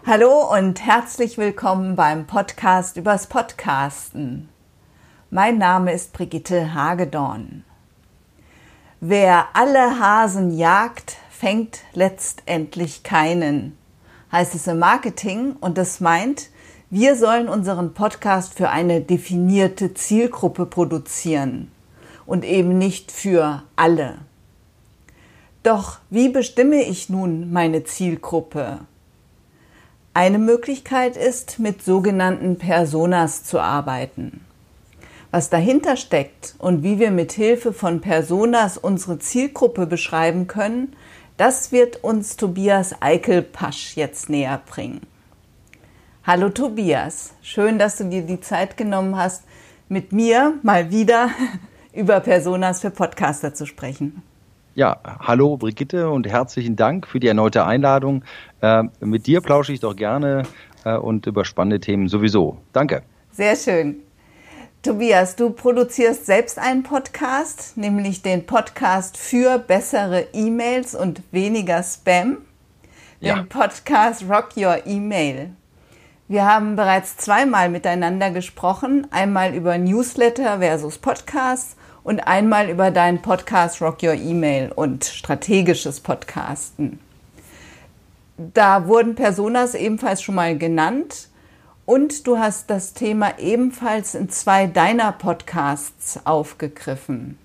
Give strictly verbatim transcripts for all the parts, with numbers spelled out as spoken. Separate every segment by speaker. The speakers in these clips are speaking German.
Speaker 1: Hallo und herzlich willkommen beim Podcast übers Podcasten. Mein Name ist Brigitte Hagedorn. Wer alle Hasen jagt, fängt letztendlich keinen, heißt es im Marketing, und das meint, wir sollen unseren Podcast für eine definierte Zielgruppe produzieren und eben nicht für alle. Doch wie bestimme ich nun meine Zielgruppe? Eine Möglichkeit ist, mit sogenannten Personas zu arbeiten. Was dahinter steckt und wie wir mit Hilfe von Personas unsere Zielgruppe beschreiben können, das wird uns Tobias Eichelpasch jetzt näher bringen. Hallo Tobias, schön, dass du dir die Zeit genommen hast, mit mir mal wieder über Personas für Podcaster zu sprechen.
Speaker 2: Ja, hallo Brigitte und herzlichen Dank für die erneute Einladung. Äh, mit dir plausche ich doch gerne äh, und über spannende Themen sowieso. Danke.
Speaker 1: Sehr schön. Tobias, du produzierst selbst einen Podcast, nämlich den Podcast für bessere E-Mails und weniger Spam, den
Speaker 2: Ja.
Speaker 1: Podcast Rock Your E-Mail. Wir haben bereits zweimal miteinander gesprochen, einmal über Newsletter versus Podcasts und einmal über deinen Podcast Rock Your E-Mail und strategisches Podcasten. Da wurden Personas ebenfalls schon mal genannt und du hast das Thema ebenfalls in zwei deiner Podcasts aufgegriffen.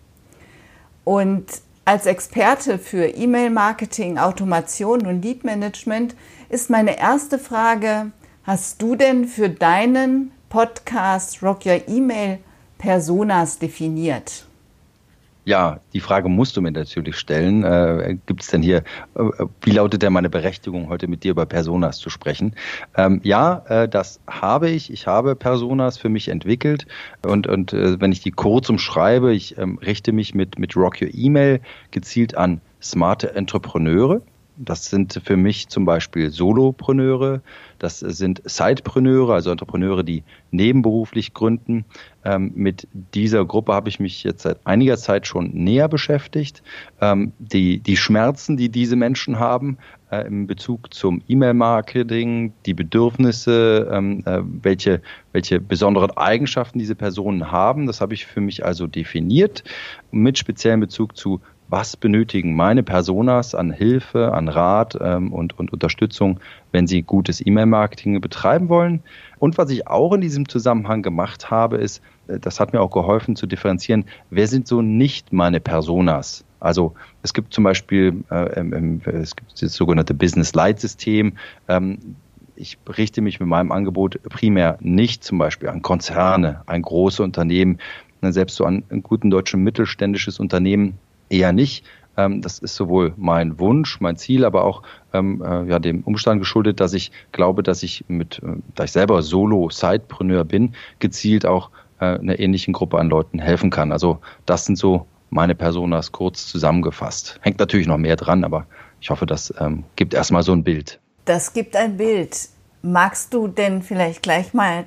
Speaker 1: Und als Experte für E-Mail-Marketing, Automation und Lead-Management ist meine erste Frage: Hast du denn für deinen Podcast Rock Your E-Mail Personas definiert?
Speaker 2: Ja, die Frage musst du mir natürlich stellen. Äh, gibt es denn hier, äh, wie lautet denn meine Berechtigung, heute mit dir über Personas zu sprechen? Ähm, ja, äh, das habe ich. Ich habe Personas für mich entwickelt und, und äh, wenn ich die kurz umschreibe, ich ähm, richte mich mit, mit Rock Your E-Mail gezielt an smarte Entrepreneure. Das sind für mich zum Beispiel Solopreneure, das sind Sidepreneure, also Entrepreneure, die nebenberuflich gründen. Ähm, mit dieser Gruppe habe ich mich jetzt seit einiger Zeit schon näher beschäftigt. Ähm, die, die Schmerzen, die diese Menschen haben äh, in Bezug zum E-Mail-Marketing, die Bedürfnisse, ähm, äh, welche, welche besonderen Eigenschaften diese Personen haben, das habe ich für mich also definiert, mit speziellem Bezug zu: Was benötigen meine Personas an Hilfe, an Rat ähm, und, und Unterstützung, wenn sie gutes E-Mail-Marketing betreiben wollen? Und was ich auch in diesem Zusammenhang gemacht habe, ist, das hat mir auch geholfen zu differenzieren, wer sind so nicht meine Personas? Also es gibt zum Beispiel äh, ähm, es gibt das sogenannte Business-Light-System. Ähm, ich richte mich mit meinem Angebot primär nicht zum Beispiel an Konzerne, an große Unternehmen, selbst so an ein guten deutschen mittelständisches Unternehmen eher nicht. Das ist sowohl mein Wunsch, mein Ziel, aber auch ähm, ja, dem Umstand geschuldet, dass ich glaube, dass ich mit, da ich selber Solo-Sidepreneur bin, gezielt auch äh, einer ähnlichen Gruppe an Leuten helfen kann. Also das sind so meine Personas kurz zusammengefasst. Hängt natürlich noch mehr dran, aber ich hoffe, das ähm, gibt erstmal so ein Bild.
Speaker 1: Das gibt ein Bild. Magst du denn vielleicht gleich mal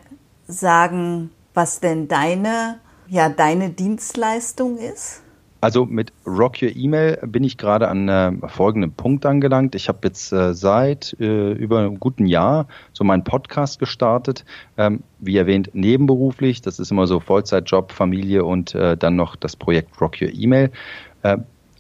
Speaker 1: sagen, was denn deine, ja, deine Dienstleistung ist?
Speaker 2: Also mit Rock Your E-Mail bin ich gerade an äh, folgendem Punkt angelangt. Ich habe jetzt äh, seit äh, über einem guten Jahr so meinen Podcast gestartet. Ähm, wie erwähnt, nebenberuflich. Das ist immer so Vollzeitjob, Familie und äh, dann noch das Projekt Rock Your E-Mail. Äh,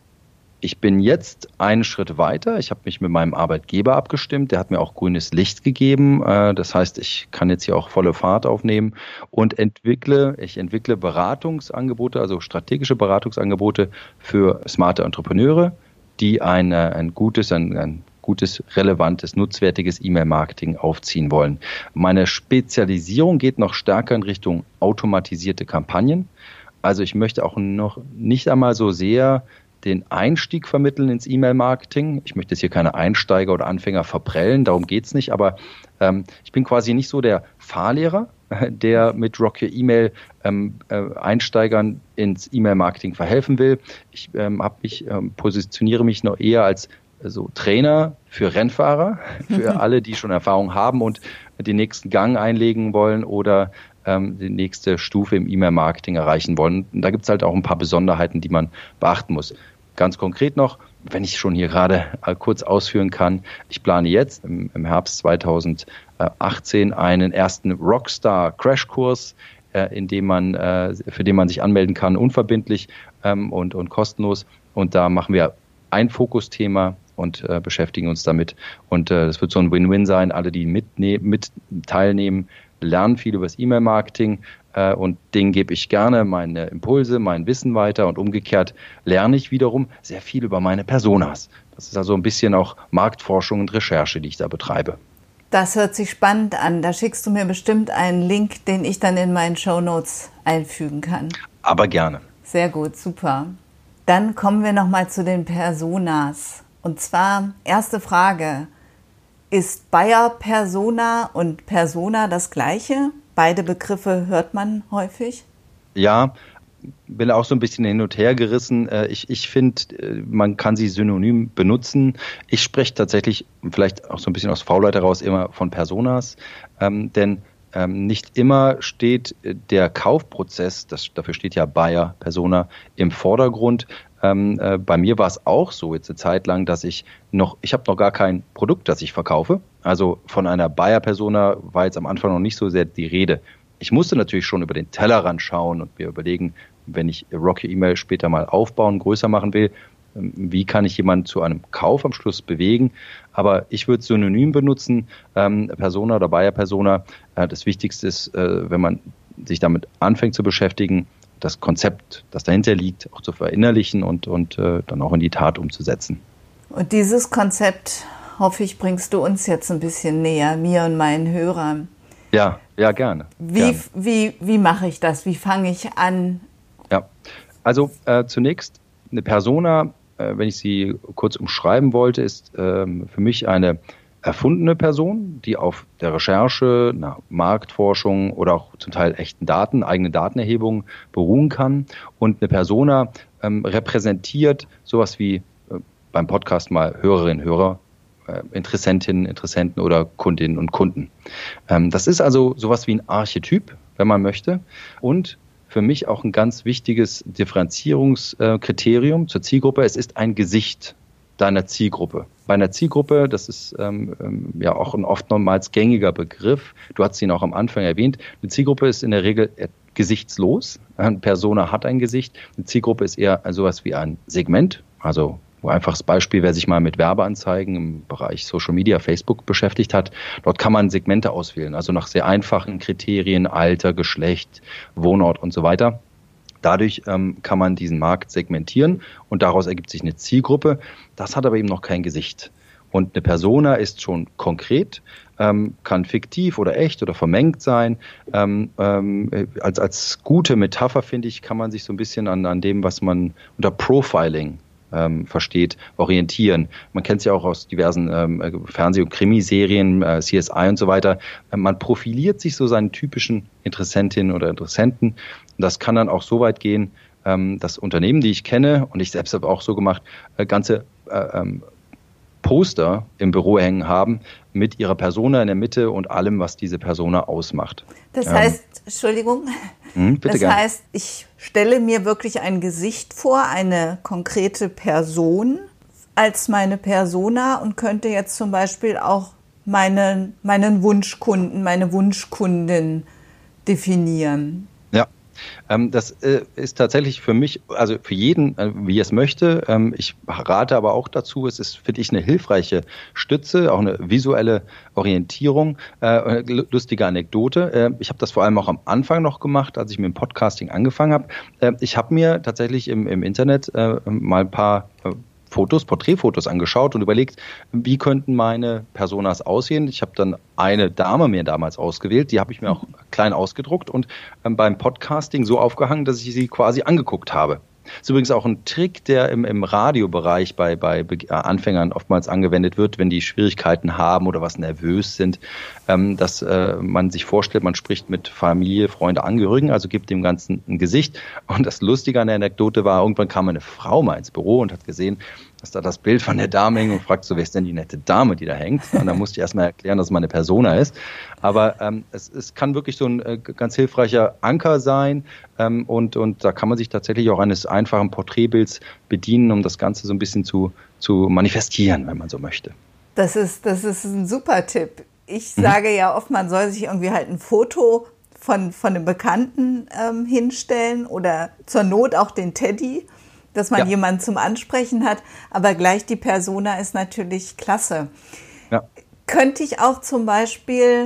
Speaker 2: Ich bin jetzt einen Schritt weiter. Ich habe mich mit meinem Arbeitgeber abgestimmt. Der hat mir auch grünes Licht gegeben. Das heißt, ich kann jetzt hier auch volle Fahrt aufnehmen und entwickle, ich entwickle Beratungsangebote, also strategische Beratungsangebote für smarte Entrepreneure, die ein, ein gutes, ein, ein gutes, relevantes, nutzwertiges E-Mail-Marketing aufziehen wollen. Meine Spezialisierung geht noch stärker in Richtung automatisierte Kampagnen. Also ich möchte auch noch nicht einmal so sehr den Einstieg vermitteln ins E-Mail-Marketing. Ich möchte jetzt hier keine Einsteiger oder Anfänger verprellen, darum geht's nicht, aber ähm, ich bin quasi nicht so der Fahrlehrer, der mit Rock Your E-Mail ähm, äh, Einsteigern ins E-Mail-Marketing verhelfen will. Ich ähm, hab mich, ähm, positioniere mich noch eher als äh, so Trainer für Rennfahrer, für alle, die schon Erfahrung haben und den nächsten Gang einlegen wollen oder ähm, die nächste Stufe im E-Mail-Marketing erreichen wollen. Und da gibt's halt auch ein paar Besonderheiten, die man beachten muss. Ganz konkret noch, wenn ich schon hier gerade äh, kurz ausführen kann, ich plane jetzt im, im Herbst zweitausendachtzehn einen ersten Rockstar-Crashkurs, äh, in dem man, äh, für den man sich anmelden kann, unverbindlich ähm, und, und kostenlos. Und da machen wir ein Fokusthema und äh, beschäftigen uns damit. Und äh, das wird so ein Win-Win sein. Alle, die mitne- mit teilnehmen, lernen viel über das E-Mail-Marketing äh, und denen gebe ich gerne meine Impulse, mein Wissen weiter und umgekehrt lerne ich wiederum sehr viel über meine Personas. Das ist also ein bisschen auch Marktforschung und Recherche, die ich da betreibe.
Speaker 1: Das hört sich spannend an. Da schickst du mir bestimmt einen Link, den ich dann in meinen Shownotes einfügen kann.
Speaker 2: Aber gerne.
Speaker 1: Sehr gut, super. Dann kommen wir nochmal zu den Personas. Und zwar, erste Frage, ist Buyer-Persona und Persona das Gleiche? Beide Begriffe hört man häufig.
Speaker 2: Ja, bin auch so ein bisschen hin und her gerissen. Ich, ich finde, man kann sie synonym benutzen. Ich spreche tatsächlich, vielleicht auch so ein bisschen aus Faulheit heraus, immer von Personas, ähm, denn ähm, nicht immer steht der Kaufprozess, das, dafür steht ja Buyer, Persona, im Vordergrund. Ähm, äh, bei mir war es auch so jetzt eine Zeit lang, dass ich noch, ich habe noch gar kein Produkt, das ich verkaufe. Also von einer Buyer-Persona war jetzt am Anfang noch nicht so sehr die Rede. Ich musste natürlich schon über den Tellerrand schauen und mir überlegen, wenn ich Rock Your E-Mail später mal aufbauen, größer machen will, wie kann ich jemanden zu einem Kauf am Schluss bewegen. Aber ich würde synonym benutzen, ähm, Persona oder Buyer-Persona. Äh, das Wichtigste ist, äh, wenn man sich damit anfängt zu beschäftigen, das Konzept, das dahinter liegt, auch zu verinnerlichen und, und äh, dann auch in die Tat umzusetzen.
Speaker 1: Und dieses Konzept, hoffe ich, bringst du uns jetzt ein bisschen näher, mir und meinen Hörern.
Speaker 2: Ja, ja, gerne.
Speaker 1: Wie,
Speaker 2: gerne.
Speaker 1: wie, wie mache ich das? Wie fange ich an?
Speaker 2: Ja, also äh, zunächst eine Persona, äh, wenn ich sie kurz umschreiben wollte, ist äh, für mich eine erfundene Person, die auf der Recherche, einer Marktforschung oder auch zum Teil echten Daten, eigene Datenerhebungen beruhen kann. Und eine Persona ähm, repräsentiert sowas wie äh, beim Podcast mal Hörerinnen, Hörer, äh, Interessentinnen, Interessenten oder Kundinnen und Kunden. Ähm, das ist also sowas wie ein Archetyp, wenn man möchte. Und für mich auch ein ganz wichtiges Differenzierungskriterium zur Zielgruppe. Es ist ein Gesicht deiner Zielgruppe. Bei einer Zielgruppe, das ist ähm, ja auch ein oft nochmals gängiger Begriff, du hast ihn auch am Anfang erwähnt, eine Zielgruppe ist in der Regel gesichtslos, eine Persona hat ein Gesicht, eine Zielgruppe ist eher sowas wie ein Segment, also wo einfaches Beispiel, wer sich mal mit Werbeanzeigen im Bereich Social Media, Facebook beschäftigt hat, dort kann man Segmente auswählen, also nach sehr einfachen Kriterien, Alter, Geschlecht, Wohnort und so weiter. Dadurch ähm, kann man diesen Markt segmentieren und daraus ergibt sich eine Zielgruppe. Das hat aber eben noch kein Gesicht. Und eine Persona ist schon konkret, ähm, kann fiktiv oder echt oder vermengt sein. Ähm, ähm, als, als gute Metapher, finde ich, kann man sich so ein bisschen an, an dem, was man unter Profiling ähm, versteht, orientieren. Man kennt es ja auch aus diversen ähm, Fernseh- und Krimiserien, äh, C S I und so weiter. Man profiliert sich so seinen typischen Interessentinnen oder Interessenten. Und das kann dann auch so weit gehen, ähm, dass Unternehmen, die ich kenne, und ich selbst habe auch so gemacht, äh, ganze äh, ähm, Poster im Büro hängen haben mit ihrer Persona in der Mitte und allem, was diese Persona ausmacht.
Speaker 1: Das heißt, ähm, Entschuldigung, hm, bitte das gern. heißt, ich stelle mir wirklich ein Gesicht vor, eine konkrete Person als meine Persona und könnte jetzt zum Beispiel auch meinen, meinen Wunschkunden, meine Wunschkundin definieren.
Speaker 2: Ja. Ähm, das äh, ist tatsächlich für mich, also für jeden, äh, wie er es möchte. Ähm, ich rate aber auch dazu, es ist, finde ich, eine hilfreiche Stütze, auch eine visuelle Orientierung. Äh, lustige Anekdote. Äh, ich habe das vor allem auch am Anfang noch gemacht, als ich mit dem Podcasting angefangen habe. Äh, ich habe mir tatsächlich im, im Internet äh, mal ein paar äh, Fotos, Porträtfotos angeschaut und überlegt, wie könnten meine Personas aussehen. Ich habe dann eine Dame mir damals ausgewählt, die habe ich mir auch klein ausgedruckt und ähm, beim Podcasting so aufgehangen, dass ich sie quasi angeguckt habe. Das ist übrigens auch ein Trick, der im, im Radiobereich bei, bei Anfängern oftmals angewendet wird, wenn die Schwierigkeiten haben oder was nervös sind, ähm, dass äh, man sich vorstellt, man spricht mit Familie, Freunde, Angehörigen, also gibt dem Ganzen ein Gesicht. Und das Lustige an der Anekdote war, irgendwann kam eine Frau mal ins Büro und hat gesehen, hast da das Bild von der Dame hängen und fragst so, wer ist denn die nette Dame, die da hängt? Und dann musste ich erstmal erklären, dass es meine Persona ist. Aber ähm, es, es kann wirklich so ein äh, ganz hilfreicher Anker sein ähm, und, und da kann man sich tatsächlich auch eines einfachen Porträtbilds bedienen, um das Ganze so ein bisschen zu, zu manifestieren, wenn man so möchte.
Speaker 1: Das ist, das ist ein super Tipp. Ich sage mhm. ja oft, man soll sich irgendwie halt ein Foto von, von einem Bekannten ähm, hinstellen oder zur Not auch den Teddy, dass man ja. jemanden zum Ansprechen hat, aber gleich die Persona ist natürlich klasse. Ja. Könnte ich auch zum Beispiel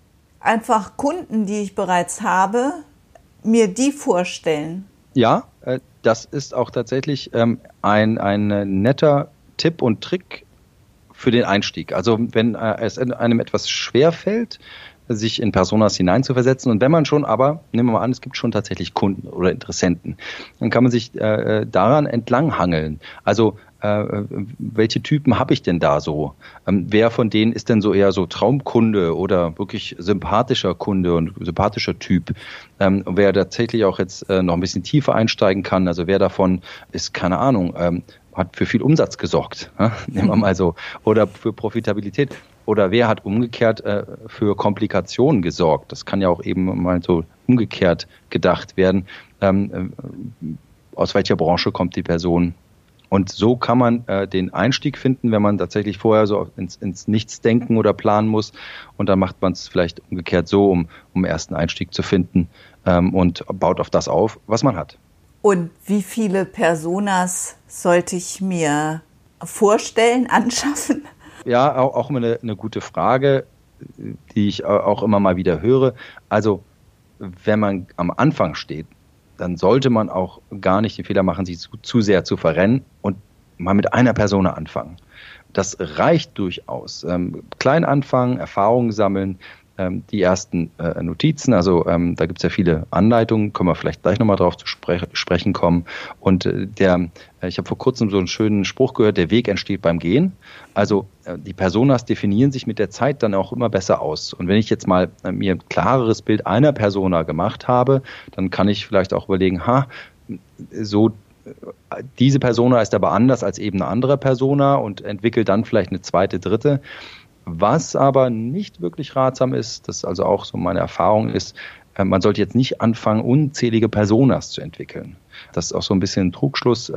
Speaker 1: einfach Kunden, die ich bereits habe, mir die vorstellen?
Speaker 2: Ja, äh, das ist auch tatsächlich ähm, ein, ein netter Tipp und Trick für den Einstieg. Also wenn äh, es einem etwas schwerfällt, sich in Personas hineinzuversetzen. Und wenn man schon aber, nehmen wir mal an, es gibt schon tatsächlich Kunden oder Interessenten, dann kann man sich äh, daran entlanghangeln. Also äh, welche Typen habe ich denn da so? Ähm, wer von denen ist denn so eher so Traumkunde oder wirklich sympathischer Kunde und sympathischer Typ? Ähm, wer tatsächlich auch jetzt äh, noch ein bisschen tiefer einsteigen kann, also wer davon ist, keine Ahnung, ähm, hat für viel Umsatz gesorgt, ne? Nehmen wir mal so, oder für Profitabilität. Oder wer hat umgekehrt äh, für Komplikationen gesorgt? Das kann ja auch eben mal so umgekehrt gedacht werden. Ähm, äh, aus welcher Branche kommt die Person? Und so kann man äh, den Einstieg finden, wenn man tatsächlich vorher so ins, ins Nichts denken oder planen muss. Und dann macht man es vielleicht umgekehrt so, um, um ersten Einstieg zu finden ähm, und baut auf das auf, was man hat.
Speaker 1: Und wie viele Personas sollte ich mir vorstellen, anschaffen?
Speaker 2: Ja, auch, auch immer eine, eine gute Frage, die ich auch immer mal wieder höre. Also, wenn man am Anfang steht, dann sollte man auch gar nicht den Fehler machen, sich zu, zu sehr zu verrennen und mal mit einer Person anfangen. Das reicht durchaus. Ähm, klein anfangen, Erfahrungen sammeln, ähm, die ersten äh, Notizen, also ähm, da gibt es ja viele Anleitungen, können wir vielleicht gleich nochmal drauf zu spre- sprechen kommen. Und äh, der, äh, ich habe vor kurzem so einen schönen Spruch gehört, der Weg entsteht beim Gehen. Also äh, die Personas definieren sich mit der Zeit dann auch immer besser aus. Und wenn ich jetzt mal äh, mir ein klareres Bild einer Persona gemacht habe, dann kann ich vielleicht auch überlegen, ha, so diese Persona ist aber anders als eben eine andere Persona und entwickelt dann vielleicht eine zweite, dritte. Was aber nicht wirklich ratsam ist, das also auch so meine Erfahrung ist, man sollte jetzt nicht anfangen, unzählige Personas zu entwickeln. Das ist auch so ein bisschen ein Trugschluss.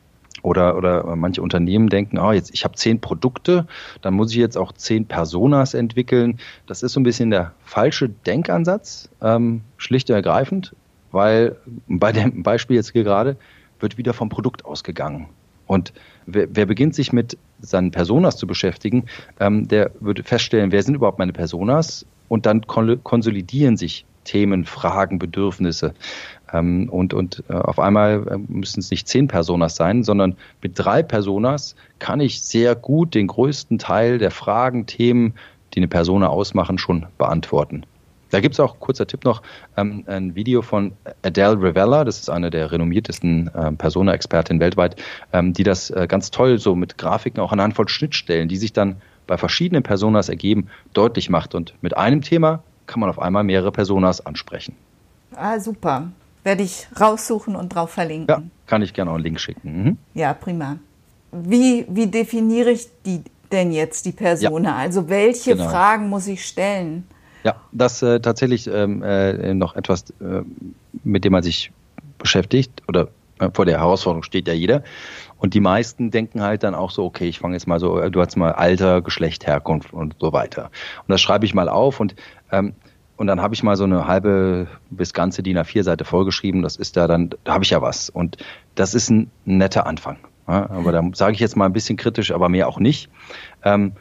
Speaker 2: Oder, oder manche Unternehmen denken, oh, jetzt, ich habe zehn Produkte, dann muss ich jetzt auch zehn Personas entwickeln. Das ist so ein bisschen der falsche Denkansatz, ähm, schlicht und ergreifend, weil bei dem Beispiel jetzt hier gerade wird wieder vom Produkt ausgegangen. Und wer, wer beginnt sich mit seinen Personas zu beschäftigen, ähm, der würde feststellen, wer sind überhaupt meine Personas? Und dann kon- konsolidieren sich Themen, Fragen, Bedürfnisse. Ähm, und und äh, auf einmal äh, müssen es nicht zehn Personas sein, sondern mit drei Personas kann ich sehr gut den größten Teil der Fragen, Themen, die eine Persona ausmachen, schon beantworten. Da gibt es auch, kurzer Tipp noch, ähm, ein Video von Adele Rivella, das ist eine der renommiertesten äh, Persona-Expertinnen weltweit, ähm, die das äh, ganz toll so mit Grafiken auch anhand von Schnittstellen, die sich dann bei verschiedenen Personas ergeben, deutlich macht. Und mit einem Thema kann man auf einmal mehrere Personas ansprechen.
Speaker 1: Ah, super. Werde ich raussuchen und drauf verlinken.
Speaker 2: Ja, kann ich gerne auch einen Link schicken. Mhm.
Speaker 1: Ja, prima. Wie, wie definiere ich die denn jetzt, die Persona? Ja, also welche genau. Fragen muss ich stellen?
Speaker 2: Ja, das äh, tatsächlich ähm, äh, noch etwas, äh, mit dem man sich beschäftigt oder äh, vor der Herausforderung steht ja jeder. Und die meisten denken halt dann auch so, okay, ich fange jetzt mal so, du hast mal Alter, Geschlecht, Herkunft und so weiter. Und das schreibe ich mal auf und ähm, und dann habe ich mal so eine halbe bis ganze D I N A vier Seite vollgeschrieben. Das ist da dann, da habe ich ja was. Und das ist ein netter Anfang. Ja, aber da sage ich jetzt mal ein bisschen kritisch, aber mehr auch nicht. Ähm,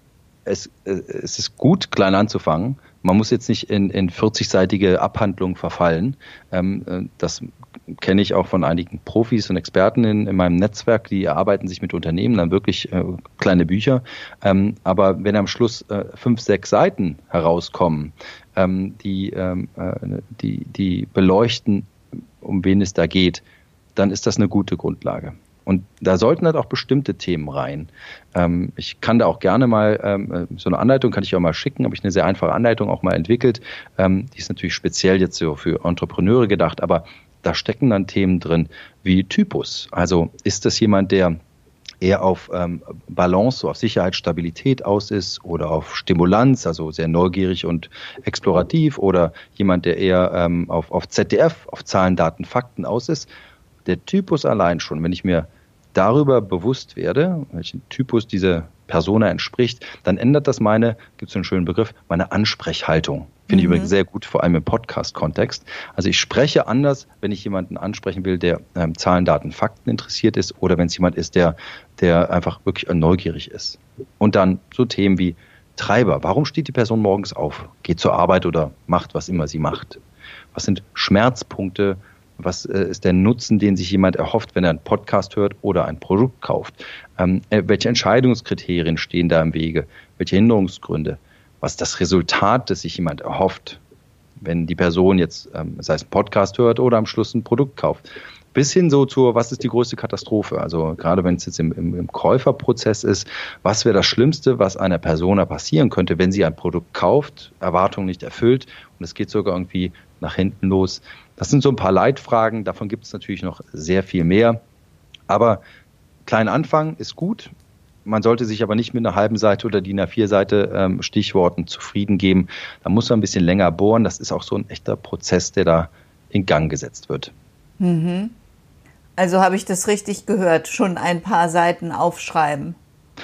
Speaker 2: es, es ist gut, klein anzufangen. Man muss jetzt nicht in, in vierzig-seitige Abhandlungen verfallen. Ähm, das kenne ich auch von einigen Profis und Experten in, in meinem Netzwerk, die erarbeiten sich mit Unternehmen dann wirklich äh, kleine Bücher. Ähm, aber wenn am Schluss äh, fünf, sechs Seiten herauskommen, ähm, die, ähm, äh, die, die beleuchten, um wen es da geht, dann ist das eine gute Grundlage. Und da sollten halt auch bestimmte Themen rein. Ähm, ich kann da auch gerne mal, ähm, so eine Anleitung kann ich auch mal schicken, habe ich eine sehr einfache Anleitung auch mal entwickelt. Ähm, die ist natürlich speziell jetzt so für Entrepreneure gedacht, aber da stecken dann Themen drin wie Typus. Also ist das jemand, der eher auf ähm, Balance, so auf Sicherheit, Stabilität aus ist oder auf Stimulanz, also sehr neugierig und explorativ, oder jemand, der eher ähm, auf, auf Z D F, auf Zahlen, Daten, Fakten aus ist. Der Typus allein schon, wenn ich mir darüber bewusst werde, welchen Typus diese Persona entspricht, dann ändert das meine, gibt es einen schönen Begriff, meine Ansprechhaltung. Finde ich mhm. übrigens sehr gut, vor allem im Podcast-Kontext. Also ich spreche anders, wenn ich jemanden ansprechen will, der ähm, Zahlen, Daten, Fakten interessiert ist, oder wenn es jemand ist, der, der einfach wirklich neugierig ist. Und dann so Themen wie Treiber. Warum steht die Person morgens auf, geht zur Arbeit oder macht, was immer sie macht? Was sind Schmerzpunkte? Was äh, ist der Nutzen, den sich jemand erhofft, wenn er einen Podcast hört oder ein Produkt kauft? Ähm, äh, welche Entscheidungskriterien stehen da im Wege? Welche Hinderungsgründe? Was ist das Resultat, das sich jemand erhofft, wenn die Person jetzt, ähm, sei es einen Podcast hört oder am Schluss ein Produkt kauft? Bis hin so zur, was ist die größte Katastrophe? Also gerade wenn es jetzt im, im, im Käuferprozess ist, was wäre das Schlimmste, was einer Persona passieren könnte, wenn sie ein Produkt kauft, Erwartungen nicht erfüllt und es geht sogar irgendwie nach hinten los? Das sind so ein paar Leitfragen, davon gibt es natürlich noch sehr viel mehr. Aber kleiner Anfang ist gut. Man sollte sich aber nicht mit einer halben Seite oder D I N A vier Seite ähm, Stichworten zufrieden geben. Da muss man ein bisschen länger bohren. Das ist auch so ein echter Prozess, der da in Gang gesetzt wird.
Speaker 1: Mhm. Also habe ich das richtig gehört, schon ein paar Seiten aufschreiben.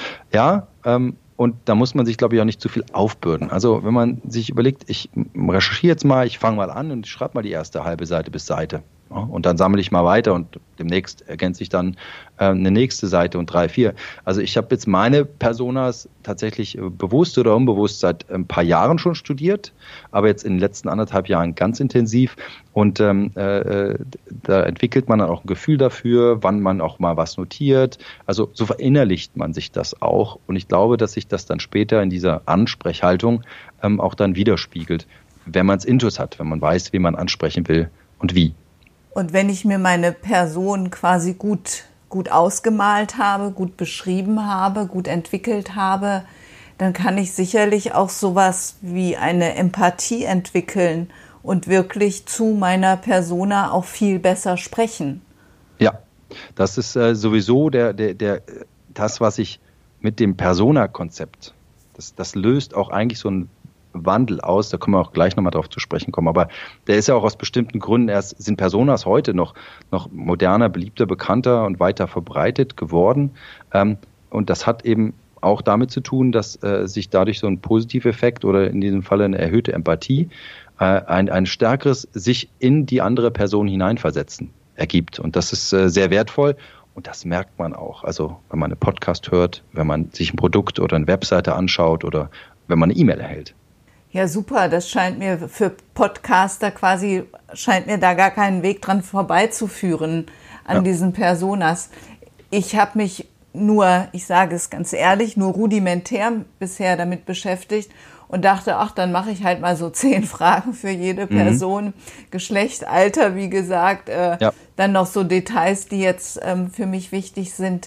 Speaker 2: Ja, ähm, und da muss man sich, glaube ich, auch nicht zu viel aufbürden. Also wenn man sich überlegt, ich recherchiere jetzt mal, ich fange mal an und schreibe mal die erste halbe Seite bis Seite. Ja, und dann sammle ich mal weiter und demnächst ergänze ich dann äh, eine nächste Seite und drei, vier. Also ich habe jetzt meine Personas tatsächlich äh, bewusst oder unbewusst seit ein paar Jahren schon studiert, aber jetzt in den letzten anderthalb Jahren ganz intensiv. Und ähm, äh, da entwickelt man dann auch ein Gefühl dafür, wann man auch mal was notiert. Also so verinnerlicht man sich das auch. Und ich glaube, dass sich das dann später in dieser Ansprechhaltung ähm, auch dann widerspiegelt, wenn man es intus hat, wenn man weiß, wie man ansprechen will und wie.
Speaker 1: Und wenn ich mir meine Person quasi gut, gut ausgemalt habe, gut beschrieben habe, gut entwickelt habe, dann kann ich sicherlich auch sowas wie eine Empathie entwickeln und wirklich zu meiner Persona auch viel besser sprechen.
Speaker 2: Ja, das ist äh, sowieso der, der, der, das, was ich mit dem Persona-Konzept, das, das löst auch eigentlich so ein Wandel aus, da können wir auch gleich nochmal drauf zu sprechen kommen, aber der ist ja auch aus bestimmten Gründen erst, sind Personas heute noch, noch moderner, beliebter, bekannter und weiter verbreitet geworden, ähm, und das hat eben auch damit zu tun, dass äh, sich dadurch so ein Positiveffekt oder in diesem Falle eine erhöhte Empathie, äh, ein, ein stärkeres sich in die andere Person hineinversetzen ergibt, und das ist äh, sehr wertvoll. Und das merkt man auch. Also wenn man einen Podcast hört, wenn man sich ein Produkt oder eine Webseite anschaut oder wenn man eine E-Mail erhält.
Speaker 1: Ja, super. Das scheint mir für Podcaster quasi, scheint mir da gar keinen Weg dran vorbeizuführen an ja. diesen Personas. Ich habe mich nur, ich sage es ganz ehrlich, nur rudimentär bisher damit beschäftigt und dachte, ach, dann mache ich halt mal so zehn Fragen für jede Person. Mhm. Geschlecht, Alter, wie gesagt, äh, ja. dann noch so Details, die jetzt ähm, für mich wichtig sind.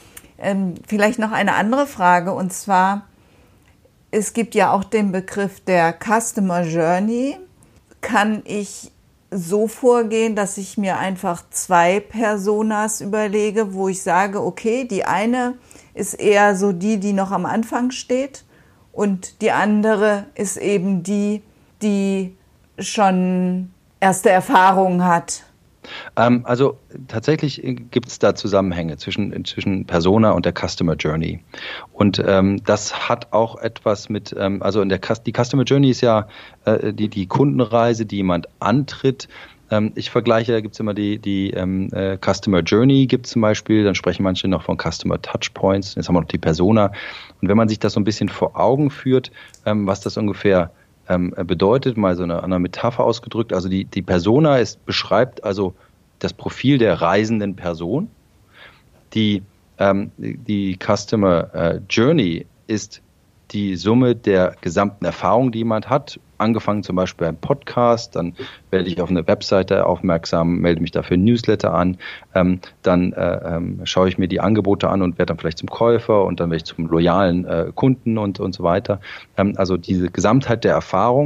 Speaker 1: Ähm, vielleicht noch eine andere Frage, und zwar, es gibt ja auch den Begriff der Customer Journey. Kann ich so vorgehen, dass ich mir einfach zwei Personas überlege, wo ich sage, okay, die eine ist eher so die, die noch am Anfang steht, und die andere ist eben die, die schon erste Erfahrungen hat?
Speaker 2: Ähm, also tatsächlich gibt es da Zusammenhänge zwischen, zwischen Persona und der Customer Journey. Und ähm, das hat auch etwas mit, ähm, also in der die Customer Journey ist ja äh, die, die Kundenreise, die jemand antritt. Ähm, ich vergleiche, da gibt es immer die, die ähm, äh, Customer Journey gibt es zum Beispiel, dann sprechen manche noch von Customer Touchpoints, jetzt haben wir noch die Persona. Und wenn man sich das so ein bisschen vor Augen führt, ähm, was das ungefähr bedeutet, mal so eine, eine Metapher ausgedrückt, also die, die Persona ist, beschreibt also das Profil der reisenden Person. Die, ähm, die Customer äh, Journey ist die Summe der gesamten Erfahrung, die jemand hat, angefangen zum Beispiel beim Podcast, dann werde ich auf eine Webseite aufmerksam, melde mich dafür ein Newsletter an, ähm, dann äh, ähm, schaue ich mir die Angebote an und werde dann vielleicht zum Käufer und dann werde ich zum loyalen äh, Kunden und, und so weiter. Ähm, also diese Gesamtheit der Erfahrung, und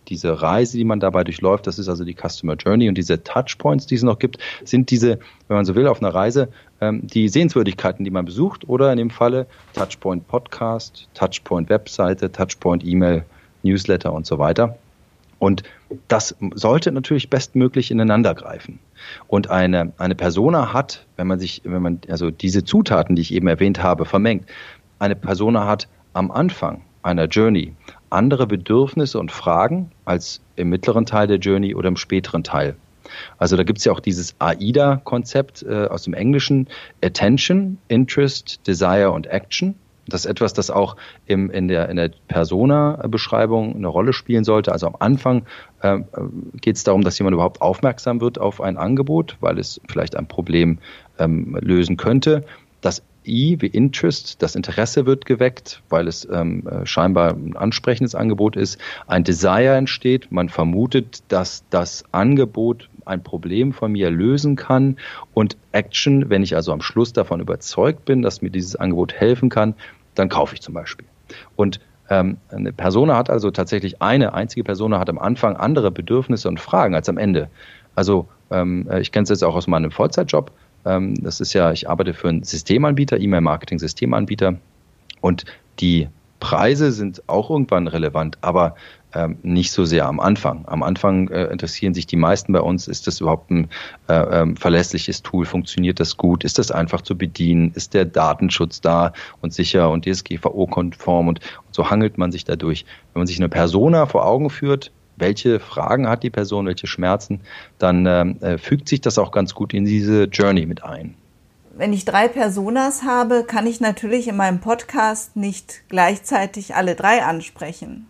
Speaker 2: diese Reise, die man dabei durchläuft, das ist also die Customer Journey, und diese Touchpoints, die es noch gibt, sind diese, wenn man so will, auf einer Reise, ähm, die Sehenswürdigkeiten, die man besucht, oder in dem Falle Touchpoint Podcast, Touchpoint Webseite, Touchpoint E-Mail, Newsletter und so weiter. Und das sollte natürlich bestmöglich ineinander greifen. Und eine, eine Persona hat, wenn man sich, wenn man also diese Zutaten, die ich eben erwähnt habe, vermengt, eine Persona hat am Anfang einer Journey andere Bedürfnisse und Fragen als im mittleren Teil der Journey oder im späteren Teil. Also da gibt es ja auch dieses AIDA-Konzept äh, aus dem Englischen: Attention, Interest, Desire und Action. Das ist etwas, das auch im, in der, in der Persona-Beschreibung eine Rolle spielen sollte. Also am Anfang äh, geht es darum, dass jemand überhaupt aufmerksam wird auf ein Angebot, weil es vielleicht ein Problem ähm, lösen könnte. Das I wie Interest, das Interesse wird geweckt, weil es ähm, scheinbar ein ansprechendes Angebot ist. Ein Desire entsteht, man vermutet, dass das Angebot ein Problem von mir lösen kann. Und Action, wenn ich also am Schluss davon überzeugt bin, dass mir dieses Angebot helfen kann, dann kaufe ich zum Beispiel. Und ähm, eine Persona hat also tatsächlich, eine einzige Persona hat am Anfang andere Bedürfnisse und Fragen als am Ende. Also ähm, ich kenne es jetzt auch aus meinem Vollzeitjob. Ähm, das ist ja, ich arbeite für einen Systemanbieter, E-Mail-Marketing-Systemanbieter, und die Preise sind auch irgendwann relevant, aber ähm, nicht so sehr am Anfang. Am Anfang äh, interessieren sich die meisten bei uns, ist das überhaupt ein äh, ähm, verlässliches Tool, funktioniert das gut, ist das einfach zu bedienen, ist der Datenschutz da und sicher und D S G V O-konform, und, und so hangelt man sich dadurch. Wenn man sich eine Persona vor Augen führt, welche Fragen hat die Person, welche Schmerzen, dann äh, fügt sich das auch ganz gut in diese Journey mit ein.
Speaker 1: Wenn ich drei Personas habe, kann ich natürlich in meinem Podcast nicht gleichzeitig alle drei ansprechen.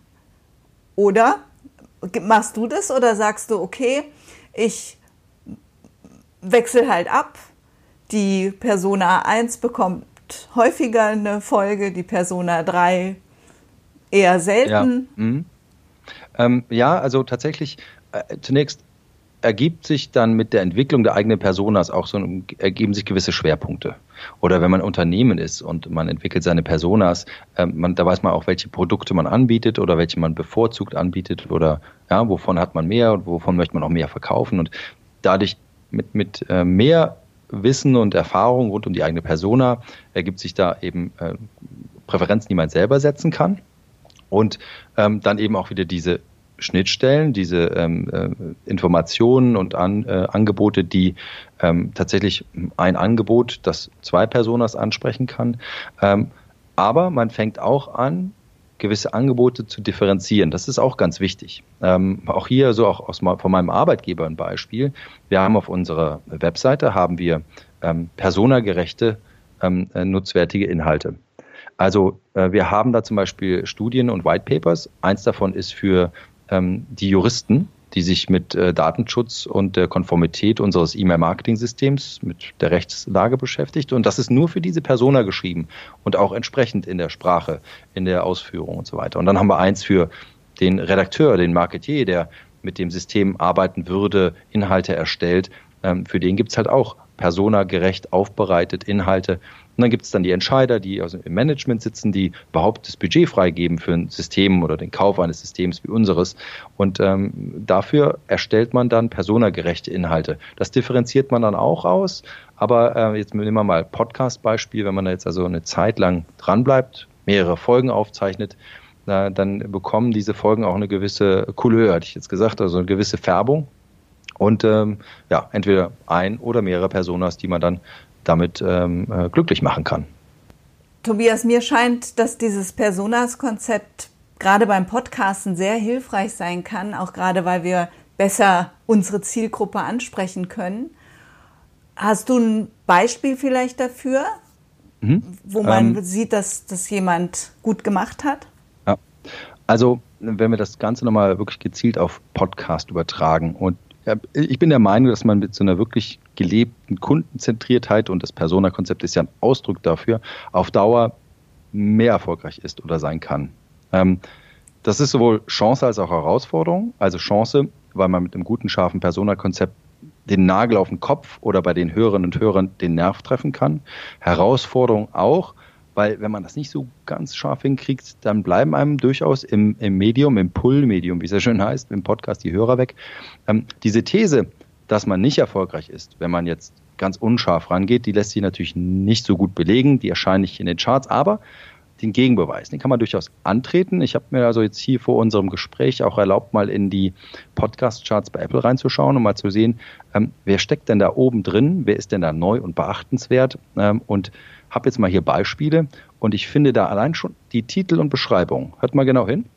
Speaker 1: Oder machst du das, oder sagst du, okay, ich wechsle halt ab, die Persona eins bekommt häufiger eine Folge, die Persona drei eher selten?
Speaker 2: Ja, mhm. ähm, ja also tatsächlich äh, zunächst ergibt sich dann mit der Entwicklung der eigenen Personas auch so, ergeben sich gewisse Schwerpunkte. Oder wenn man Unternehmen ist und man entwickelt seine Personas, äh, man, da weiß man auch, welche Produkte man anbietet oder welche man bevorzugt anbietet, oder ja, wovon hat man mehr und wovon möchte man auch mehr verkaufen. Und dadurch mit, mit äh, mehr Wissen und Erfahrung rund um die eigene Persona ergibt sich da eben äh, Präferenzen, die man selber setzen kann. Und ähm, dann eben auch wieder diese Schnittstellen, diese ähm, äh, Informationen und an, äh, Angebote, die ähm, tatsächlich ein Angebot, das zwei Personas ansprechen kann. Ähm, aber man fängt auch an, gewisse Angebote zu differenzieren. Das ist auch ganz wichtig. Ähm, auch hier, so auch aus, von meinem Arbeitgeber ein Beispiel. Wir haben auf unserer Webseite haben wir ähm, personagerechte, ähm, nutzwertige Inhalte. Also äh, wir haben da zum Beispiel Studien und White Papers. Eins davon ist für ähm, die Juristen, die sich mit äh, Datenschutz und der Konformität unseres E-Mail-Marketing-Systems, mit der Rechtslage beschäftigt. Und das ist nur für diese Persona geschrieben und auch entsprechend in der Sprache, in der Ausführung und so weiter. Und dann haben wir eins für den Redakteur, den Marketier, der mit dem System arbeiten würde, Inhalte erstellt. Ähm, für den gibt's halt auch personagerecht aufbereitet Inhalte. Und dann gibt es dann die Entscheider, die also im Management sitzen, die überhaupt das Budget freigeben für ein System oder den Kauf eines Systems wie unseres. Und ähm, dafür erstellt man dann personagerechte Inhalte. Das differenziert man dann auch aus. Aber äh, jetzt nehmen wir mal Podcast-Beispiel. Wenn man da jetzt also eine Zeit lang dranbleibt, mehrere Folgen aufzeichnet, äh, dann bekommen diese Folgen auch eine gewisse Couleur, hatte ich jetzt gesagt, also eine gewisse Färbung. Und ähm, ja, entweder ein oder mehrere Personas, die man dann damit ähm, äh, glücklich machen kann.
Speaker 1: Tobias, mir scheint, dass dieses Personas-Konzept gerade beim Podcasten sehr hilfreich sein kann, auch gerade weil wir besser unsere Zielgruppe ansprechen können. Hast du ein Beispiel vielleicht dafür, mhm. wo man ähm, sieht, dass das jemand gut gemacht hat?
Speaker 2: Ja, also wenn wir das Ganze nochmal wirklich gezielt auf Podcast übertragen, und ich bin der Meinung, dass man mit so einer wirklich gelebten Kundenzentriertheit, und das Persona-Konzept ist ja ein Ausdruck dafür, auf Dauer mehr erfolgreich ist oder sein kann. Ähm, das ist sowohl Chance als auch Herausforderung. Also Chance, weil man mit einem guten, scharfen Persona-Konzept den Nagel auf den Kopf oder bei den Hörerinnen und Hörern den Nerv treffen kann. Herausforderung auch, weil wenn man das nicht so ganz scharf hinkriegt, dann bleiben einem durchaus im, im Medium, im Pull-Medium, wie es ja schön heißt, im Podcast die Hörer weg. Ähm, diese These, dass man nicht erfolgreich ist, wenn man jetzt ganz unscharf rangeht, die lässt sich natürlich nicht so gut belegen, die erscheint nicht in den Charts, aber den Gegenbeweis, den kann man durchaus antreten. Ich habe mir also jetzt hier vor unserem Gespräch auch erlaubt, mal in die Podcast-Charts bei Apple reinzuschauen, um mal zu sehen, ähm, wer steckt denn da oben drin, wer ist denn da neu und beachtenswert, ähm, und habe jetzt mal hier Beispiele und ich finde da allein schon die Titel und Beschreibung. Hört mal genau hin.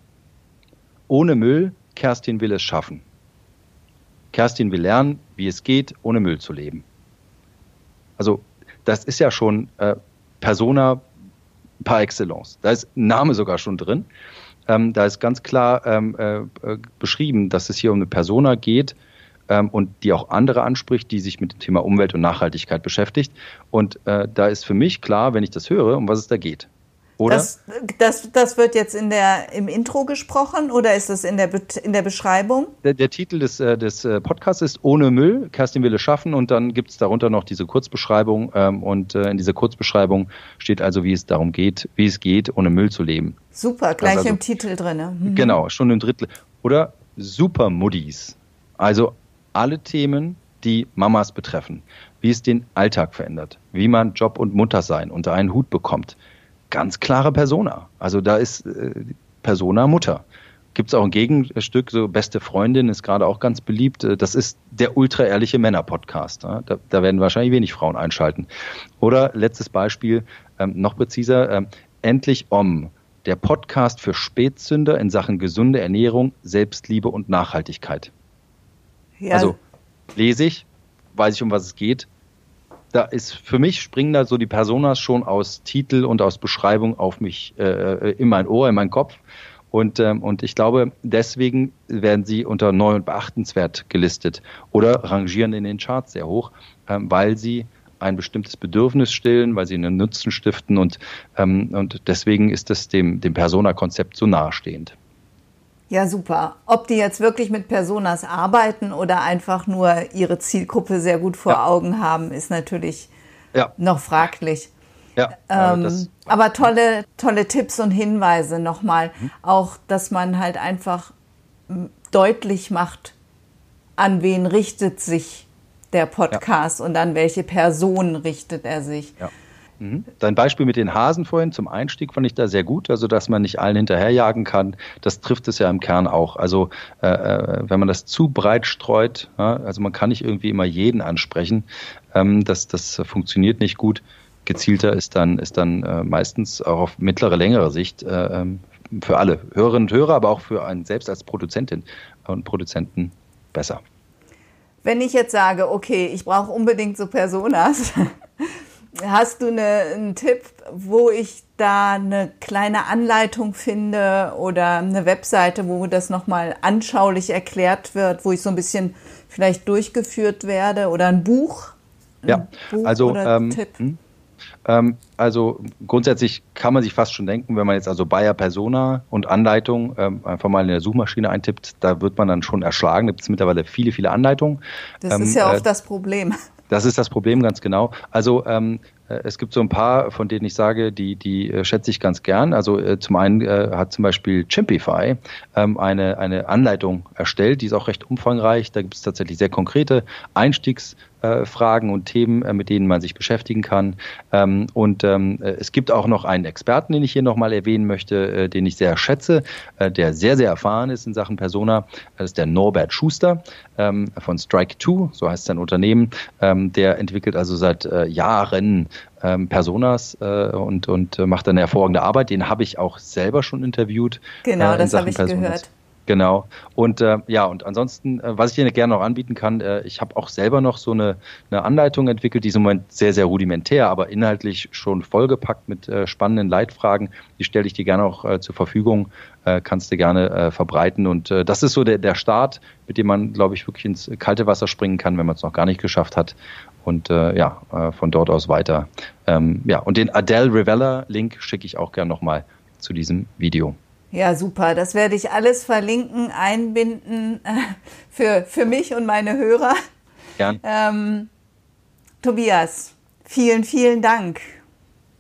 Speaker 2: Ohne Müll, Kerstin will es schaffen. Kerstin will lernen, wie es geht, ohne Müll zu leben. Also das ist ja schon äh, Persona par excellence. Da ist ein Name sogar schon drin. Ähm, da ist ganz klar ähm, äh, beschrieben, dass es hier um eine Persona geht ähm, und die auch andere anspricht, die sich mit dem Thema Umwelt und Nachhaltigkeit beschäftigt. Und äh, da ist für mich klar, wenn ich das höre, um was es da geht. Oder?
Speaker 1: Das, das, das wird jetzt in der, im Intro gesprochen oder ist das in der, in der Beschreibung?
Speaker 2: Der, der Titel des, des Podcasts ist Ohne Müll, Kerstin will es schaffen, und dann gibt es darunter noch diese Kurzbeschreibung ähm, und äh, in dieser Kurzbeschreibung steht also, wie es darum geht, wie es geht, ohne Müll zu leben.
Speaker 1: Super, gleich
Speaker 2: also,
Speaker 1: im Titel drin. Mhm.
Speaker 2: Genau, schon im Drittel. Oder Super-Muddis, also alle Themen, die Mamas betreffen, wie es den Alltag verändert, wie man Job und Muttersein unter einen Hut bekommt. Ganz klare Persona. Also da ist äh, Persona Mutter. Gibt es auch ein Gegenstück, so Beste Freundin ist gerade auch ganz beliebt. Das ist der ultra-ehrliche Männer-Podcast. Ja? Da, da werden wahrscheinlich wenig Frauen einschalten. Oder letztes Beispiel, ähm, noch präziser, ähm, Endlich Om, der Podcast für Spätzünder in Sachen gesunde Ernährung, Selbstliebe und Nachhaltigkeit. Ja. Also lese ich, weiß ich, um was es geht. Da ist für mich springen da so die Personas schon aus Titel und aus Beschreibung auf mich äh, in mein Ohr, in meinen Kopf. Und, ähm, und ich glaube, deswegen werden sie unter neu und beachtenswert gelistet oder rangieren in den Charts sehr hoch, ähm, weil sie ein bestimmtes Bedürfnis stillen, weil sie einen Nutzen stiften und, ähm, und deswegen ist das dem, dem Persona-Konzept so nahestehend.
Speaker 1: Ja, super. Ob die jetzt wirklich mit Personas arbeiten oder einfach nur ihre Zielgruppe sehr gut vor ja. Augen haben, ist natürlich ja. noch fraglich.
Speaker 2: Ja,
Speaker 1: ähm, das, aber tolle, tolle Tipps und Hinweise nochmal. Mhm. Auch, dass man halt einfach deutlich macht, an wen richtet sich der Podcast ja. und an welche Person richtet er sich. Ja.
Speaker 2: Dein Beispiel mit den Hasen vorhin zum Einstieg fand ich da sehr gut, also dass man nicht allen hinterherjagen kann, das trifft es ja im Kern auch. Also äh, wenn man das zu breit streut, ja, also man kann nicht irgendwie immer jeden ansprechen, ähm, das, das funktioniert nicht gut. Gezielter ist dann, ist dann äh, meistens auch auf mittlere, längere Sicht äh, für alle Hörerinnen und Hörer, aber auch für einen selbst als Produzentin und Produzenten besser.
Speaker 1: Wenn ich jetzt sage, okay, ich brauche unbedingt so Personas, hast du eine, einen Tipp, wo ich da eine kleine Anleitung finde oder eine Webseite, wo das nochmal anschaulich erklärt wird, wo ich so ein bisschen vielleicht durchgeführt werde oder ein Buch? Ein
Speaker 2: ja,
Speaker 1: Buch
Speaker 2: also
Speaker 1: oder
Speaker 2: ähm,
Speaker 1: Tipp?
Speaker 2: Ähm, also grundsätzlich kann man sich fast schon denken, wenn man jetzt also Bayer Persona und Anleitung ähm, einfach mal in der Suchmaschine eintippt, da wird man dann schon erschlagen. Da gibt es mittlerweile viele, viele Anleitungen.
Speaker 1: Das
Speaker 2: ähm,
Speaker 1: ist ja oft
Speaker 2: äh,
Speaker 1: das Problem.
Speaker 2: Das ist das Problem, ganz genau. Also ähm, es gibt so ein paar, von denen ich sage, die, die äh, schätze ich ganz gern. Also äh, zum einen äh, hat zum Beispiel Chimpify ähm, eine, eine Anleitung erstellt, die ist auch recht umfangreich. Da gibt es tatsächlich sehr konkrete Einstiegsfragen äh, und Themen, äh, mit denen man sich beschäftigen kann. Ähm, und ähm, es gibt auch noch einen Experten, den ich hier nochmal erwähnen möchte, äh, den ich sehr schätze, äh, der sehr, sehr erfahren ist in Sachen Persona. Das ist der Norbert Schuster ähm, von Strike zwei, so heißt sein Unternehmen. Ähm, der entwickelt also seit äh, Jahren ähm, Personas äh, und, und äh, macht eine hervorragende Arbeit. Den habe ich auch selber schon interviewt.
Speaker 1: Genau,
Speaker 2: äh,
Speaker 1: das habe ich
Speaker 2: Personas.
Speaker 1: gehört.
Speaker 2: Genau. Und äh, ja, und ansonsten, äh, was ich dir gerne noch anbieten kann, äh, ich habe auch selber noch so eine, eine Anleitung entwickelt, die ist im Moment sehr, sehr rudimentär, aber inhaltlich schon vollgepackt mit äh, spannenden Leitfragen. Die stelle ich dir gerne auch äh, zur Verfügung, äh, kannst du gerne äh, verbreiten. Und äh, das ist so der, der Start, mit dem man, glaube ich, wirklich ins kalte Wasser springen kann, wenn man es noch gar nicht geschafft hat. Und äh, ja, äh, von dort aus weiter. Ähm, ja, und den Adele Rivella-Link schicke ich auch gerne nochmal zu diesem Video.
Speaker 1: Ja, super. Das werde ich alles verlinken, einbinden äh, für, für mich und meine Hörer.
Speaker 2: Gern.
Speaker 1: Ähm, Tobias, vielen, vielen Dank.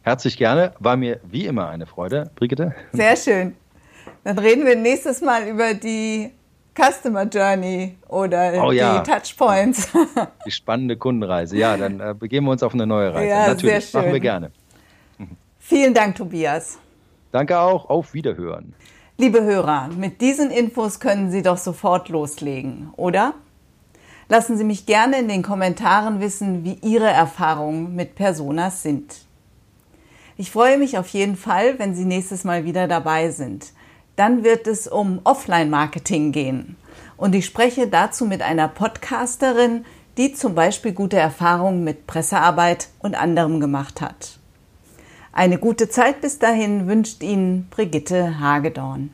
Speaker 2: Herzlich gerne. War mir wie immer eine Freude, Brigitte.
Speaker 1: Sehr schön. Dann reden wir nächstes Mal über die Customer Journey oder
Speaker 2: oh, ja.
Speaker 1: die Touchpoints.
Speaker 2: Die spannende Kundenreise. Ja, dann äh, begeben wir uns auf eine neue Reise.
Speaker 1: Ja,
Speaker 2: natürlich,
Speaker 1: sehr schön.
Speaker 2: machen wir gerne.
Speaker 1: Vielen Dank, Tobias.
Speaker 2: Danke auch. Auf Wiederhören.
Speaker 1: Liebe Hörer, mit diesen Infos können Sie doch sofort loslegen, oder? Lassen Sie mich gerne in den Kommentaren wissen, wie Ihre Erfahrungen mit Personas sind. Ich freue mich auf jeden Fall, wenn Sie nächstes Mal wieder dabei sind. Dann wird es um Offline-Marketing gehen. Und ich spreche dazu mit einer Podcasterin, die zum Beispiel gute Erfahrungen mit Pressearbeit und anderem gemacht hat. Eine gute Zeit bis dahin wünscht Ihnen Brigitte Hagedorn.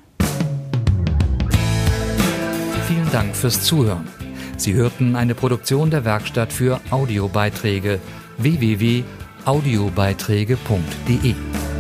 Speaker 3: Vielen Dank fürs Zuhören. Sie hörten eine Produktion der Werkstatt für Audiobeiträge w w w punkt audiobeiträge punkt de.